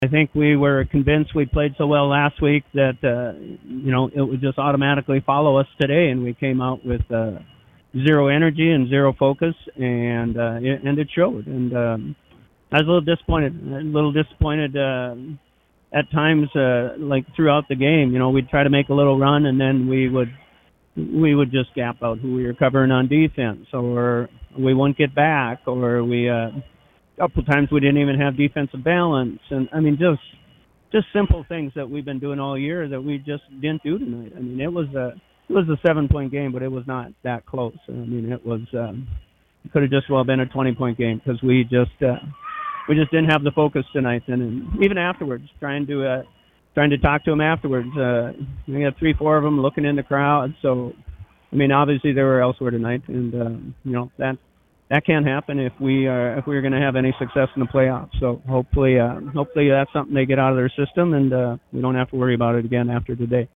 I think we were convinced we played so well last week that it would just automatically follow us today, and we came out with zero energy and zero focus, and it showed. And I was a little disappointed at times, like throughout the game. We'd try to make a little run, and then we would just gap out who we were covering on defense, or we wouldn't get back, or we a couple times we didn't even have defensive balance, and I mean just simple things that we've been doing all year that we just didn't do tonight. I mean, it was a 7-point game, but it was not that close. I mean, it could have just well been a 20-point game because we just didn't have the focus tonight. And even afterwards, trying to talk to them afterwards, we had 3-4 of them looking in the crowd. So, I mean, obviously they were elsewhere tonight, and that can't happen if we're going to have any success in the playoffs. So hopefully that's something they get out of their system, and we don't have to worry about it again after today.